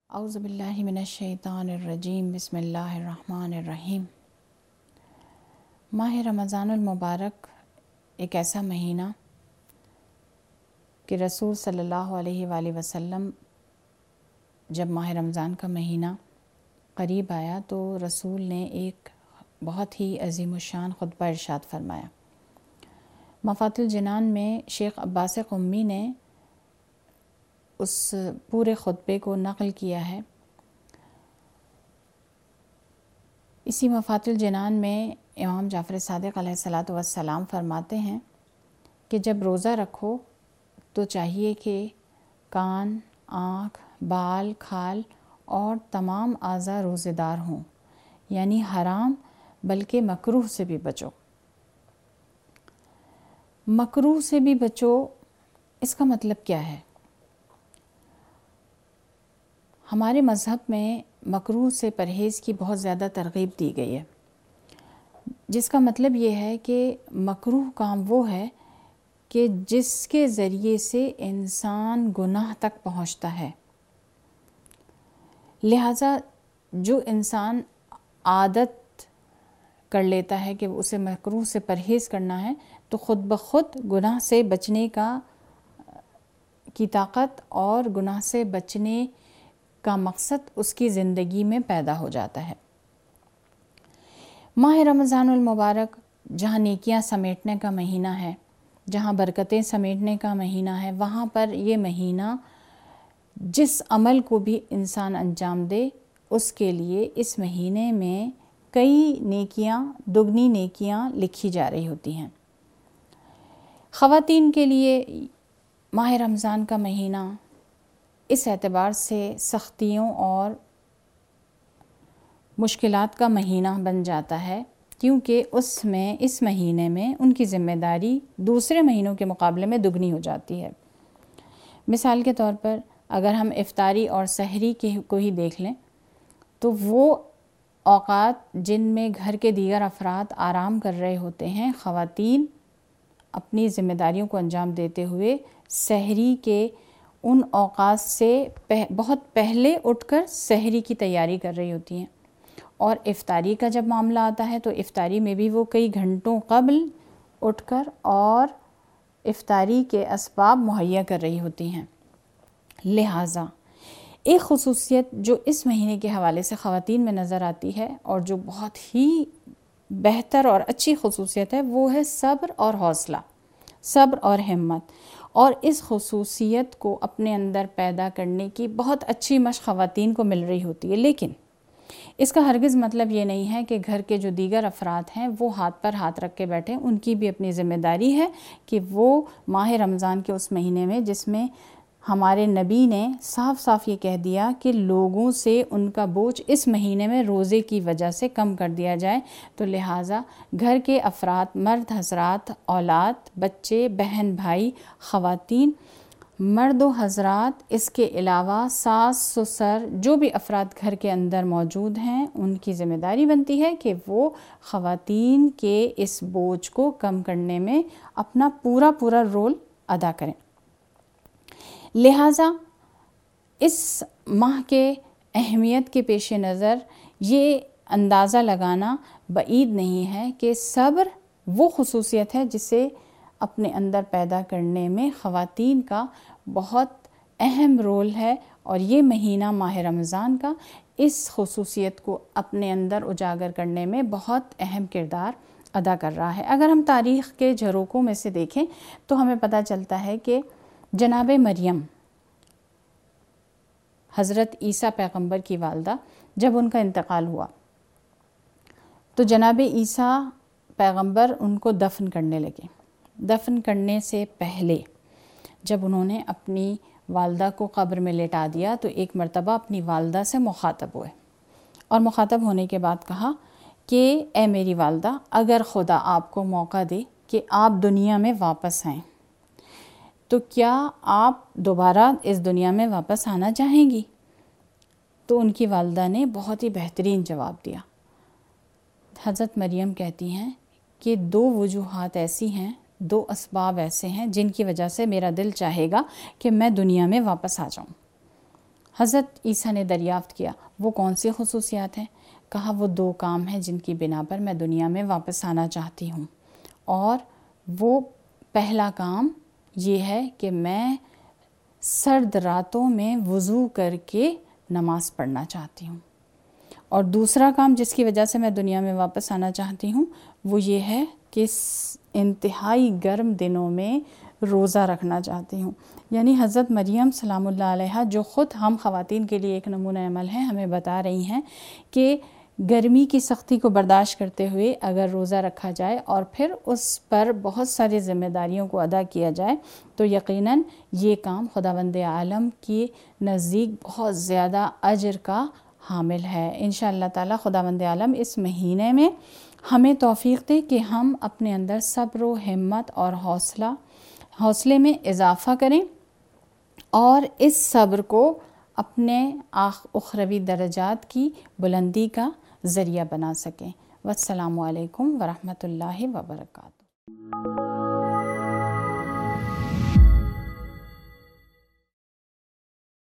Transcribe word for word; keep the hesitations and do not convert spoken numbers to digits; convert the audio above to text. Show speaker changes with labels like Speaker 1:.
Speaker 1: اعوذ باللہ من الشیطان الرجیم بسم اللہ الرحمن الرحیم۔ ماہ رمضان المبارک ایک ایسا مہینہ کہ رسول صلی اللہ علیہ وآلہ وسلم جب ماہ رمضان کا مہینہ قریب آیا تو رسول نے ایک بہت ہی عظیم الشان خطبہ ارشاد فرمایا۔ مفاتح الجنان میں شیخ عباس قمی نے اس پورے خطبے کو نقل کیا ہے۔ اسی مفاتح الجنان میں امام جعفر صادق علیہ الصلاۃ والسلام فرماتے ہیں کہ جب روزہ رکھو تو چاہیے کہ کان، آنکھ، بال، کھال اور تمام اعضاء روزے دار ہوں، یعنی حرام بلکہ مکروہ سے بھی بچو۔ مکروہ سے بھی بچو، اس کا مطلب کیا ہے؟ ہمارے مذہب میں مکروہ سے پرہیز کی بہت زیادہ ترغیب دی گئی ہے، جس کا مطلب یہ ہے کہ مکروہ کام وہ ہے کہ جس کے ذریعے سے انسان گناہ تک پہنچتا ہے۔ لہٰذا جو انسان عادت کر لیتا ہے کہ اسے مکروہ سے پرہیز کرنا ہے تو خود بخود گناہ سے بچنے کا کی طاقت اور گناہ سے بچنے کا مقصد اس کی زندگی میں پیدا ہو جاتا ہے۔ ماہ رمضان المبارک جہاں نیکیاں سمیٹنے کا مہینہ ہے، جہاں برکتیں سمیٹنے کا مہینہ ہے، وہاں پر یہ مہینہ جس عمل کو بھی انسان انجام دے اس کے لیے اس مہینے میں کئی نیکیاں، دگنی نیکیاں لکھی جا رہی ہوتی ہیں۔ خواتین کے لیے ماہ رمضان کا مہینہ اس اعتبار سے سختیوں اور مشکلات کا مہینہ بن جاتا ہے کیونکہ اس میں اس مہینے میں ان کی ذمہ داری دوسرے مہینوں کے مقابلے میں دگنی ہو جاتی ہے۔ مثال کے طور پر اگر ہم افطاری اور سحری کے کو ہی دیکھ لیں تو وہ اوقات جن میں گھر کے دیگر افراد آرام کر رہے ہوتے ہیں، خواتین اپنی ذمہ داریوں کو انجام دیتے ہوئے سحری کے ان اوقات سے بہت پہلے اٹھ کر سحری کی تیاری کر رہی ہوتی ہیں، اور افطاری کا جب معاملہ آتا ہے تو افطاری میں بھی وہ کئی گھنٹوں قبل اٹھ کر اور افطاری کے اسباب مہیا کر رہی ہوتی ہیں۔ لہٰذا ایک خصوصیت جو اس مہینے کے حوالے سے خواتین میں نظر آتی ہے اور جو بہت ہی بہتر اور اچھی خصوصیت ہے وہ ہے صبر اور حوصلہ، صبر اور ہمت، اور اس خصوصیت کو اپنے اندر پیدا کرنے کی بہت اچھی مشق خواتین کو مل رہی ہوتی ہے۔ لیکن اس کا ہرگز مطلب یہ نہیں ہے کہ گھر کے جو دیگر افراد ہیں وہ ہاتھ پر ہاتھ رکھ کے بیٹھیں۔ ان کی بھی اپنی ذمہ داری ہے کہ وہ ماہ رمضان کے اس مہینے میں جس میں ہمارے نبی نے صاف صاف یہ کہہ دیا کہ لوگوں سے ان کا بوجھ اس مہینے میں روزے کی وجہ سے کم کر دیا جائے، تو لہٰذا گھر کے افراد، مرد حضرات، اولاد، بچے، بہن بھائی، خواتین، مرد و حضرات، اس کے علاوہ ساس سسر، جو بھی افراد گھر کے اندر موجود ہیں، ان کی ذمہ داری بنتی ہے کہ وہ خواتین کے اس بوجھ کو کم کرنے میں اپنا پورا پورا رول ادا کریں۔ لہٰذا اس ماہ کے اہمیت کے پیش نظر یہ اندازہ لگانا بعید نہیں ہے کہ صبر وہ خصوصیت ہے جسے اپنے اندر پیدا کرنے میں خواتین کا بہت اہم رول ہے، اور یہ مہینہ ماہ رمضان کا اس خصوصیت کو اپنے اندر اجاگر کرنے میں بہت اہم کردار ادا کر رہا ہے۔ اگر ہم تاریخ کے جھروکوں میں سے دیکھیں تو ہمیں پتہ چلتا ہے کہ جناب مریم، حضرت عیسیٰ پیغمبر کی والدہ، جب ان کا انتقال ہوا تو جناب عیسیٰ پیغمبر ان کو دفن کرنے لگے۔ دفن کرنے سے پہلے جب انہوں نے اپنی والدہ کو قبر میں لٹا دیا تو ایک مرتبہ اپنی والدہ سے مخاطب ہوئے، اور مخاطب ہونے کے بعد کہا کہ اے میری والدہ، اگر خدا آپ کو موقع دے کہ آپ دنیا میں واپس آئیں تو کیا آپ دوبارہ اس دنیا میں واپس آنا چاہیں گی؟ تو ان کی والدہ نے بہت ہی بہترین جواب دیا۔ حضرت مریم کہتی ہیں کہ دو وجوہات ایسی ہیں، دو اسباب ایسے ہیں جن کی وجہ سے میرا دل چاہے گا کہ میں دنیا میں واپس آ جاؤں۔ حضرت عیسیٰ نے دریافت کیا وہ کون سی خصوصیات ہیں؟ کہا وہ دو کام ہیں جن کی بنا پر میں دنیا میں واپس آنا چاہتی ہوں، اور وہ پہلا کام یہ ہے کہ میں سرد راتوں میں وضو کر کے نماز پڑھنا چاہتی ہوں، اور دوسرا کام جس کی وجہ سے میں دنیا میں واپس آنا چاہتی ہوں وہ یہ ہے کہ انتہائی گرم دنوں میں روزہ رکھنا چاہتی ہوں۔ یعنی حضرت مریم سلام اللہ علیہا جو خود ہم خواتین کے لیے ایک نمونہ عمل ہے، ہمیں بتا رہی ہیں کہ گرمی کی سختی کو برداشت کرتے ہوئے اگر روزہ رکھا جائے اور پھر اس پر بہت ساری ذمہ داریوں کو ادا کیا جائے تو یقیناً یہ کام خداوند عالم کی نزدیک بہت زیادہ اجر کا حامل ہے۔ انشاءاللہ تعالی خداوند عالم اس مہینے میں ہمیں توفیق دے کہ ہم اپنے اندر صبر و ہمت اور حوصلہ حوصلے میں اضافہ کریں اور اس صبر کو اپنے اخروی درجات کی بلندی کا ذریعہ بنا سکیں۔ والسلام علیکم ورحمۃ اللہ وبرکاتہ۔